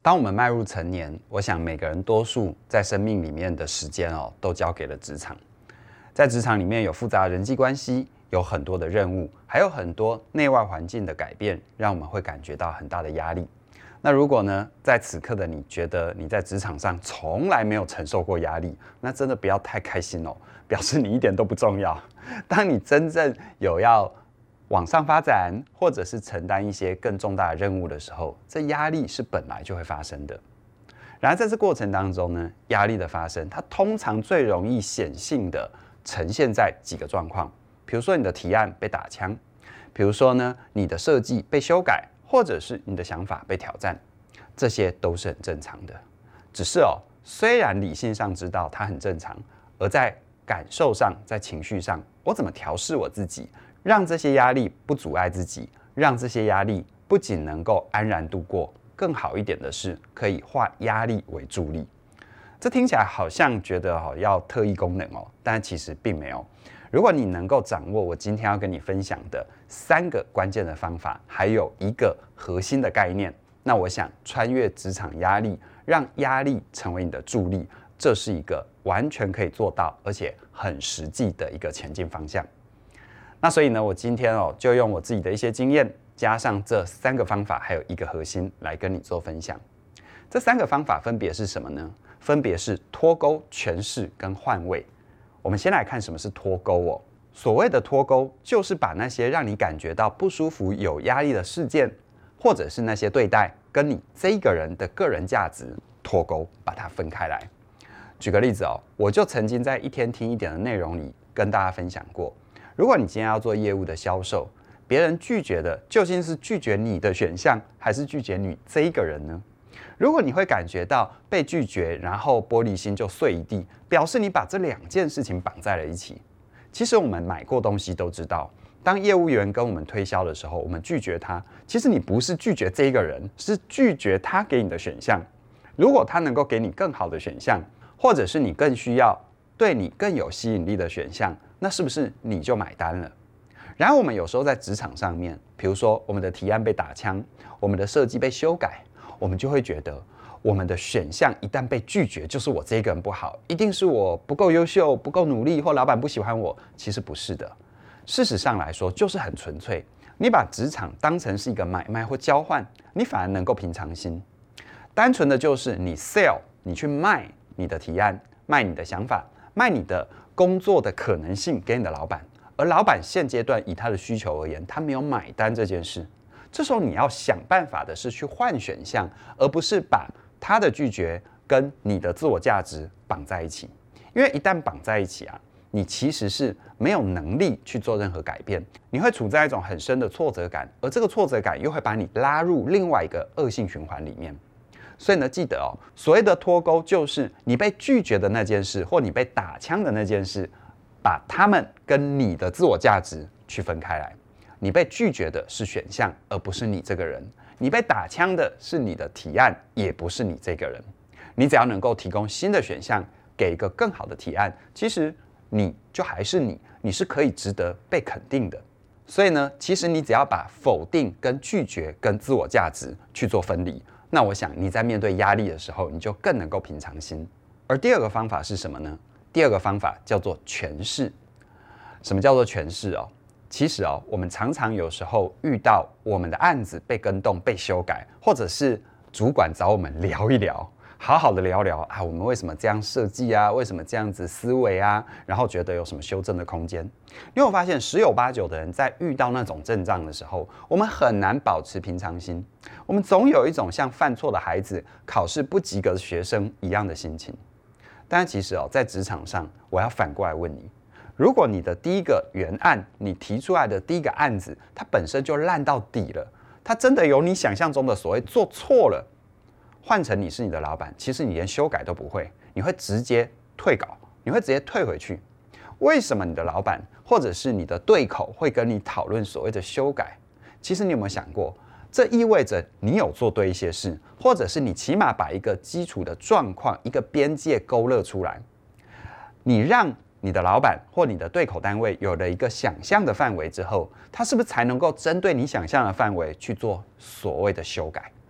当我们迈入成年，我想每个人多数在生命里面的时间都交给了职场。在职场里面有复杂的人际关系，有很多的任务，还有很多内外环境的改变，让我们会感觉到很大的压力。那如果呢，在此刻的你觉得你在职场上从来没有承受过压力，那真的不要太开心哦，表示你一点都不重要。当你真正有要往上发展，或者是承担一些更重大的任务的时候，这压力是本来就会发生的。然而在这过程当中呢，压力的发生，它通常最容易显性的呈现在几个状况，比如说你的提案被打枪，比如说呢，你的设计被修改，或者是你的想法被挑战，这些都是很正常的。只是虽然理性上知道它很正常，而在感受上，在情绪上，我怎么调试我自己，让这些压力不阻碍自己，让这些压力不仅能够安然度过，更好一点的是可以化压力为助力。这听起来好像觉得要特异功能但其实并没有。如果你能够掌握我今天要跟你分享的3个关键的方法，还有一个核心的概念，那我想穿越职场压力，让压力成为你的助力，这是一个完全可以做到，而且很实际的一个前进方向。那所以呢，我今天就用我自己的一些经验，加上这3个方法，还有一个核心来跟你做分享。这3个方法分别是什么呢？分别是脱钩、诠释跟换位。我们先来看什么是脱钩所谓的脱钩，就是把那些让你感觉到不舒服、有压力的事件，或者是那些对待，跟你这一个人的个人价值脱钩，把它分开来。举个例子我就曾经在一天听一点的内容里跟大家分享过，如果你今天要做业务的销售，别人拒绝的究竟是拒绝你的选项，还是拒绝你这一个人呢？如果你会感觉到被拒绝，然后玻璃心就碎一地，表示你把这2件事情绑在了一起。其实我们买过东西都知道，当业务员跟我们推销的时候，我们拒绝他，其实你不是拒绝这一个人，是拒绝他给你的选项。如果他能够给你更好的选项，或者是你更需要、对你更有吸引力的选项，那是不是你就买单了？然后我们有时候在职场上面，比如说我们的提案被打枪，我们的设计被修改，我们就会觉得我们的选项一旦被拒绝，就是我这个人不好，一定是我不够优秀、不够努力，或老板不喜欢我。其实不是的，事实上来说就是很纯粹。你把职场当成是一个买卖或交换，你反而能够平常心。单纯的就是你 sell， 你去卖你的提案，卖你的想法，卖你的工作的可能性给你的老板，而老板现阶段以他的需求而言，他没有买单这件事。这时候你要想办法的是去换选项，而不是把他的拒绝跟你的自我价值绑在一起。因为一旦绑在一起你其实是没有能力去做任何改变，你会处在一种很深的挫折感，而这个挫折感又会把你拉入另外一个恶性循环里面。所以呢，记得所谓的脱钩，就是你被拒绝的那件事，或你被打枪的那件事，把他们跟你的自我价值区分开来。你被拒绝的是选项，而不是你这个人；你被打枪的是你的提案，也不是你这个人。你只要能够提供新的选项，给一个更好的提案，其实你就还是你，你是可以值得被肯定的。所以呢，其实你只要把否定跟拒绝跟自我价值去做分离，那我想你在面对压力的时候，你就更能够平常心。而第2个方法是什么呢？第2个方法叫做诠释。什么叫做诠释其实我们常常有时候遇到我们的案子被更动、被修改，或者是主管找我们聊一聊，好好的聊聊我们为什么这样设计为什么这样子思维然后觉得有什么修正的空间。因为我发现10有8九的人在遇到那种阵仗的时候，我们很难保持平常心，我们总有一种像犯错的孩子、考试不及格的学生一样的心情。但其实在职场上，我要反过来问你，如果你的第一个原案，你提出来的第一个案子，它本身就烂到底了，它真的有你想象中的所谓做错了，换成你是你的老板，其实你连修改都不会，你会直接退稿，你会直接退回去。为什么你的老板或者是你的对口会跟你讨论所谓的修改？其实你有没有想过，这意味着你有做对一些事，或者是你起码把一个基础的状况、一个边界勾勒出来，你让你的老板或你的对口单位有了一个想象的范围之后，他是不是才能够针对你想象的范围去做所谓的修改？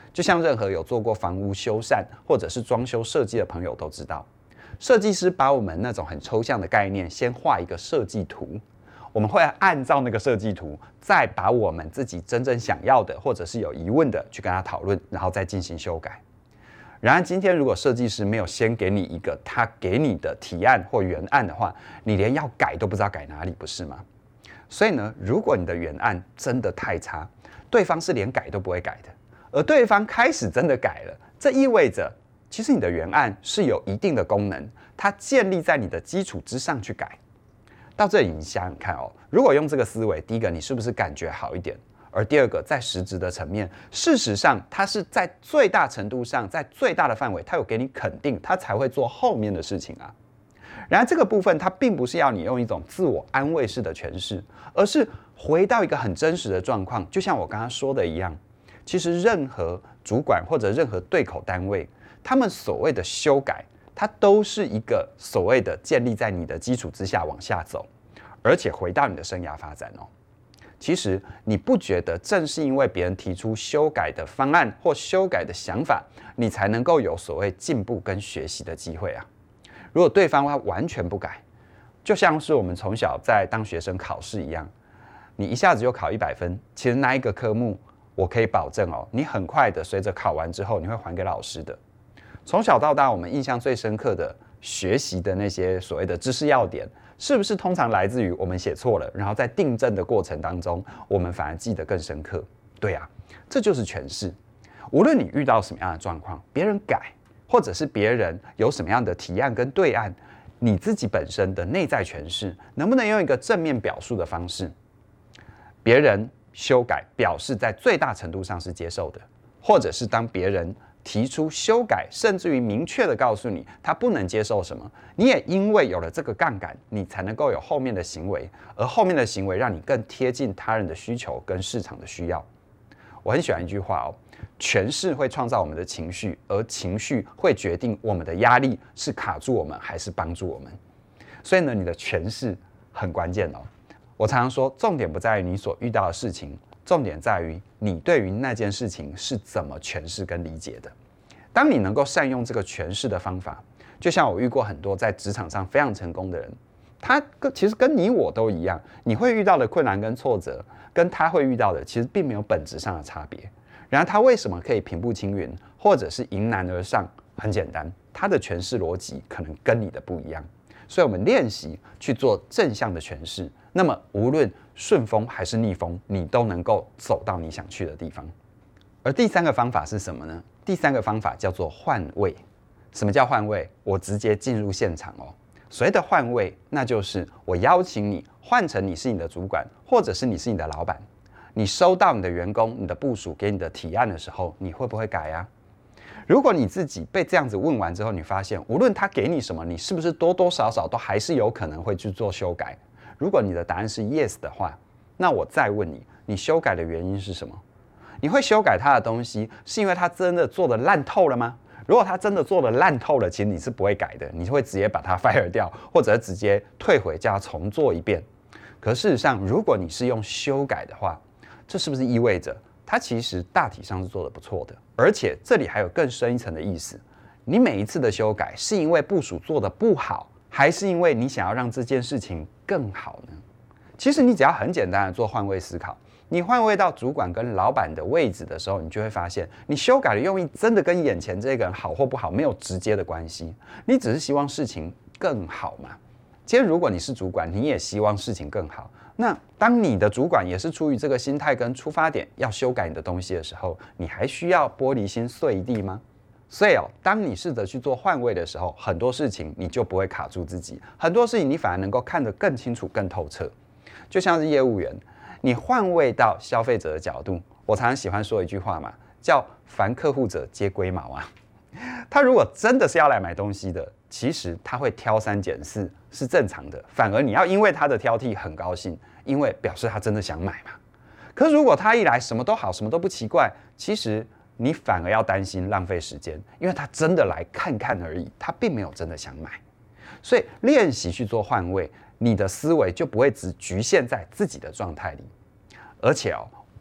就像任何有做过房屋修缮或者是装修设计的朋友都知道，设计师把我们那种很抽象的概念先画一个设计图，我们会按照那个设计图，再把我们自己真正想要的或者是有疑问的去跟他讨论，然后再进行修改。然而今天如果设计师没有先给你一个他给你的提案或原案的话，你连要改都不知道改哪里，不是吗？所以呢，如果你的原案真的太差，对方是连改都不会改的，而对方开始真的改了，这意味着其实你的原案是有一定的功能，它建立在你的基础之上去改。到这里你想想看哦，如果用这个思维，第一个你是不是感觉好一点？而第二个，在实质的层面，事实上它是在最大程度上，在最大的范围，它有给你肯定，它才会做后面的事情啊。然而这个部分，它并不是要你用一种自我安慰式的诠释，而是回到一个很真实的状况，就像我刚刚说的一样，其实任何主管或者任何对口单位，他们所谓的修改，它都是一个所谓的建立在你的基础之下往下走，而且回到你的生涯发展哦。其实你不觉得正是因为别人提出修改的方案或修改的想法，你才能够有所谓进步跟学习的机会啊？如果对方他完全不改，就像是我们从小在当学生考试一样，你一下子就考100分，其实那一个科目我可以保证哦，你很快的随着考完之后，你会还给老师的。从小到大，我们印象最深刻的学习的那些所谓的知识要点，是不是通常来自于我们写错了，然后在订正的过程当中，我们反而记得更深刻？对啊，这就是诠释。无论你遇到什么样的状况，别人改，或者是别人有什么样的提案跟对案，你自己本身的内在诠释，能不能用一个正面表述的方式？别人修改表示在最大程度上是接受的，或者是当别人提出修改，甚至于明确的告诉你他不能接受什么，你也因为有了这个杠杆，你才能够有后面的行为，而后面的行为让你更贴近他人的需求跟市场的需要。我很喜欢一句话哦，诠释会创造我们的情绪，而情绪会决定我们的压力是卡住我们还是帮助我们。所以呢，你的诠释很关键哦。我常常说，重点不在于你所遇到的事情，重点在于你对于那件事情是怎么诠释跟理解的。当你能够善用这个诠释的方法，就像我遇过很多在职场上非常成功的人，他其实跟你我都一样，你会遇到的困难跟挫折，跟他会遇到的其实并没有本质上的差别。然而他为什么可以平步青云，或者是迎难而上？很简单，他的诠释逻辑可能跟你的不一样。所以我们练习去做正向的诠释，那么无论顺风还是逆风，你都能够走到你想去的地方。而第三个方法是什么呢？第三个方法叫做换位。什么叫换位？我直接进入现场哦。所谓的换位，那就是我邀请你换成你是你的主管，或者是你是你的老板。你收到你的员工、你的部属给你的提案的时候，你会不会改啊？如果你自己被这样子问完之后，你发现无论他给你什么，你是不是多多少少都还是有可能会去做修改？如果你的答案是 yes 的话，那我再问你，你修改的原因是什么？你会修改他的东西，是因为他真的做的烂透了吗？如果他真的做的烂透了，其实你是不会改的，你会直接把他 fire 掉，或者直接退回叫他重做一遍。可事实上，如果你是用修改的话，这是不是意味着他其实大体上是做得不错的？而且这里还有更深一层的意思，你每一次的修改是因为部属做得不好，还是因为你想要让这件事情更好呢？其实你只要很简单的做换位思考，你换位到主管跟老板的位置的时候，你就会发现，你修改的用意真的跟眼前这个人好或不好没有直接的关系，你只是希望事情更好嘛。今天如果你是主管，你也希望事情更好，那当你的主管也是出于这个心态跟出发点要修改你的东西的时候，你还需要玻璃心碎一地吗？所以当你试着去做换位的时候，很多事情你就不会卡住自己，很多事情你反而能够看得更清楚、更透彻。就像是业务员，你换位到消费者的角度，我常常喜欢说一句话嘛，叫凡客户者皆龟毛啊。他如果真的是要来买东西的，其实他会挑三拣四是正常的，反而你要因为他的挑剔很高兴，因为表示他真的想买嘛。可是如果他一来什么都好，什么都不奇怪，其实你反而要担心浪费时间，因为他真的来看看而已，他并没有真的想买。所以练习去做换位，你的思维就不会只局限在自己的状态里，而且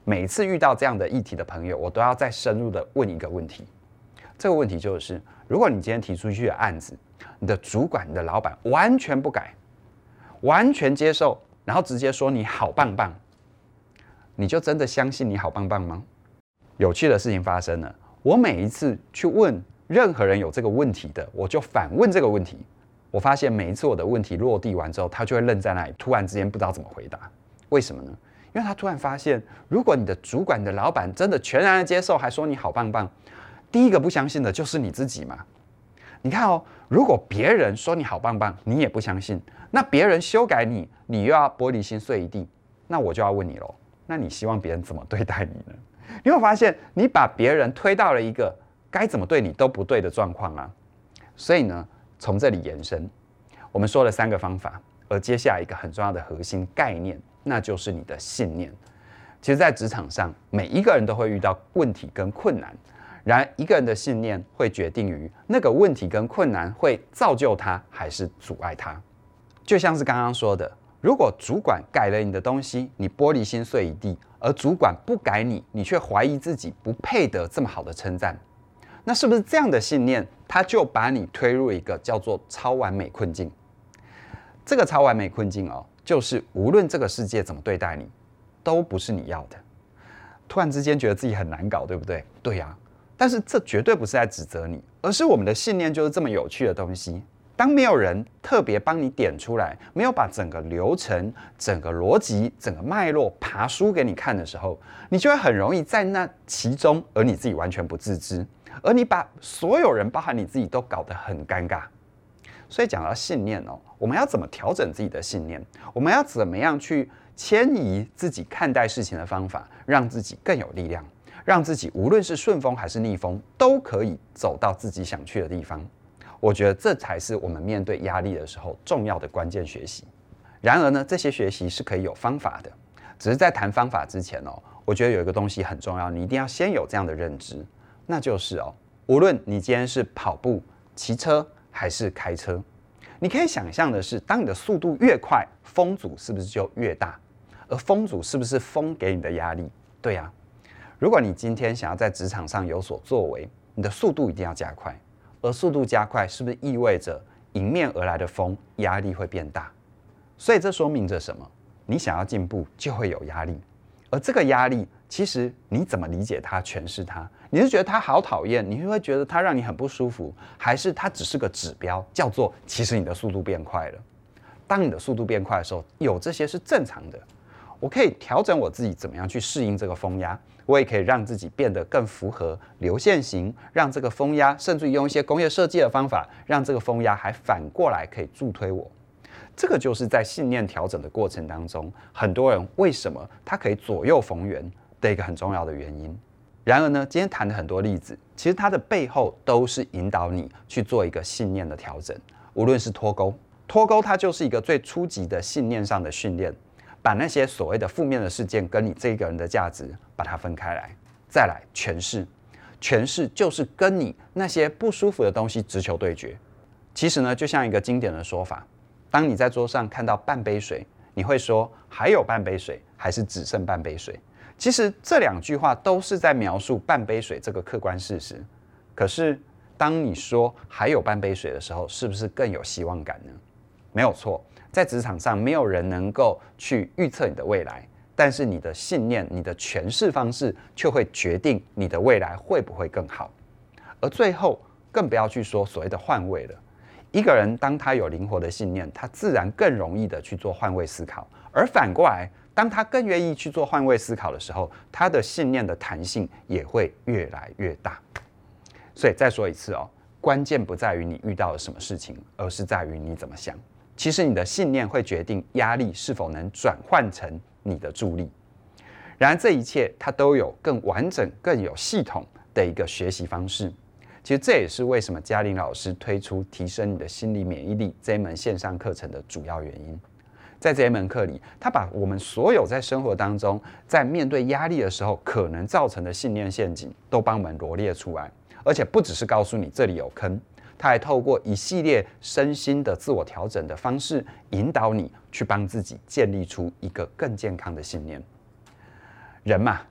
每次遇到这样的议题的朋友，我都要再深入的问一个问题。这个问题就是，如果你今天提出去的案子，你的主管、你的老板完全不改，完全接受，然后直接说你好棒棒，你就真的相信你好棒棒吗？有趣的事情发生了，我每一次去问任何人有这个问题的，我就反问这个问题。我发现每一次我的问题落地完之后，他就会愣在那里，突然之间不知道怎么回答。为什么呢？因为他突然发现，如果你的主管、你的老板真的全然的接受，还说你好棒棒，第一个不相信的就是你自己嘛。你看哦，如果别人说你好棒棒，你也不相信，那别人修改你，你又要玻璃心碎一地，那我就要问你喽，那你希望别人怎么对待你呢？你会发现，你把别人推到了一个该怎么对你都不对的状况啊。所以呢，从这里延伸，我们说了3个方法，而接下来一个很重要的核心概念，那就是你的信念。其实，在职场上，每一个人都会遇到问题跟困难，然而一个人的信念会决定于那个问题跟困难会造就他还是阻碍他。就像是刚刚说的，如果主管改了你的东西，你玻璃心碎一地，而主管不改你，你却怀疑自己不配得这么好的称赞，那是不是这样的信念，他就把你推入一个叫做超完美困境？这个超完美困境哦，就是无论这个世界怎么对待你，都不是你要的。突然之间觉得自己很难搞，对不对？对呀，但是这绝对不是在指责你，而是我们的信念就是这么有趣的东西。当没有人特别帮你点出来，没有把整个流程、整个逻辑、整个脉络爬书给你看的时候，你就会很容易在那其中，而你自己完全不自知，而你把所有人，包含你自己，都搞得很尴尬。所以讲到信念哦，我们要怎么调整自己的信念？我们要怎么样去迁移自己看待事情的方法，让自己更有力量，让自己无论是顺风还是逆风，都可以走到自己想去的地方。我觉得这才是我们面对压力的时候重要的关键学习。然而呢，这些学习是可以有方法的，只是在谈方法之前哦，我觉得有一个东西很重要，你一定要先有这样的认知，那就是哦，无论你今天是跑步、骑车还是开车，你可以想象的是，当你的速度越快，风阻是不是就越大？而风阻是不是风给你的压力？对呀。如果你今天想要在职场上有所作为，你的速度一定要加快。而速度加快，是不是意味着迎面而来的风压力会变大？所以这说明着什么？你想要进步，就会有压力。而这个压力，其实你怎么理解它、诠释它？你是觉得它好讨厌，你会觉得它让你很不舒服，还是它只是个指标，叫做其实你的速度变快了？当你的速度变快的时候，有这些是正常的。我可以调整我自己怎么样去适应这个风压，我也可以让自己变得更符合流线型，让这个风压，甚至用一些工业设计的方法，让这个风压还反过来可以助推我。这个就是在信念调整的过程当中，很多人为什么他可以左右逢源的一个很重要的原因。然而呢，今天谈的很多例子，其实它的背后都是引导你去做一个信念的调整。无论是脱钩，脱钩它就是一个最初级的信念上的训练。把那些所谓的负面的事件跟你这个人的价值把它分开来，再来诠释，诠释就是跟你那些不舒服的东西直球对决。其实呢，就像一个经典的说法，当你在桌上看到半杯水，你会说还有半杯水，还是只剩半杯水？其实这2句话都是在描述半杯水这个客观事实。可是当你说还有半杯水的时候，是不是更有希望感呢？没有错。在职场上，没有人能够去预测你的未来，但是你的信念、你的诠释方式却会决定你的未来会不会更好。而最后，更不要去说所谓的换位了。一个人当他有灵活的信念，他自然更容易的去做换位思考。而反过来，当他更愿意去做换位思考的时候，他的信念的弹性也会越来越大。所以再说一次哦，关键不在于你遇到了什么事情，而是在于你怎么想。其实你的信念会决定压力是否能转换成你的助力。然而这一切它都有更完整、更有系统的一个学习方式。其实这也是为什么嘉玲老师推出提升你的心理免疫力这一门线上课程的主要原因。在这一门课里，他把我们所有在生活当中在面对压力的时候可能造成的信念陷阱都帮我们罗列出来，而且不只是告诉你这里有坑，他还透过一系列身心的自我调整的方式，引导你去帮自己建立出一个更健康的信念。人嘛，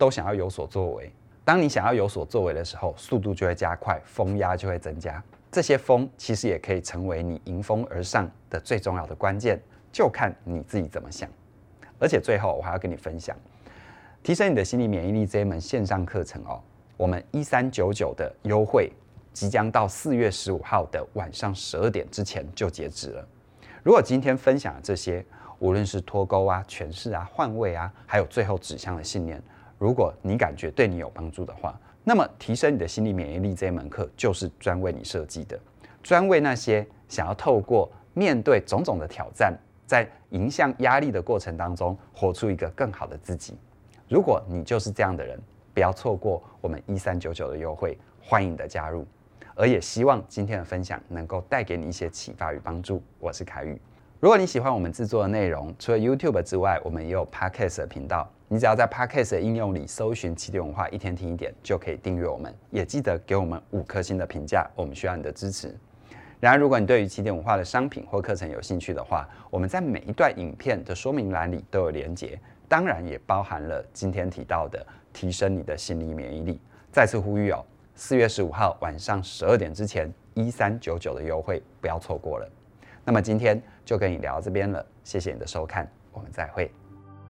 都想要有所作为。当你想要有所作为的时候，速度就会加快，风压就会增加。这些风其实也可以成为你迎风而上的最重要的关键，就看你自己怎么想。而且最后我还要跟你分享，提升你的心理免疫力这一门线上课程哦，我们1399的优惠即将到4月15号的晚上12点之前就截止了。如果今天分享的这些，无论是脱钩啊、诠释啊、换位啊，还有最后指向的信念，如果你感觉对你有帮助的话，那么提升你的心理免疫力这一门课就是专为你设计的，专为那些想要透过面对种种的挑战，在迎向压力的过程当中，活出一个更好的自己。如果你就是这样的人，不要错过我们1399的优惠，欢迎你的加入。而也希望今天的分享能够带给你一些启发与帮助。我是凯宇。如果你喜欢我们制作的内容，除了 YouTube 之外，我们也有 Podcast 的频道。你只要在 Podcast 的应用里搜寻起点文化一天听一点，就可以订阅我们。也记得给我们5颗星的评价，我们需要你的支持。然而，如果你对于起点文化的商品或课程有兴趣的话，我们在每一段影片的说明栏里都有连结，当然也包含了今天提到的提升你的心理免疫力。再次呼吁哦，4月15号晚上12点之前1399的优惠不要错过了。那么今天就跟你聊到这边了，谢谢你的收看，我们再会。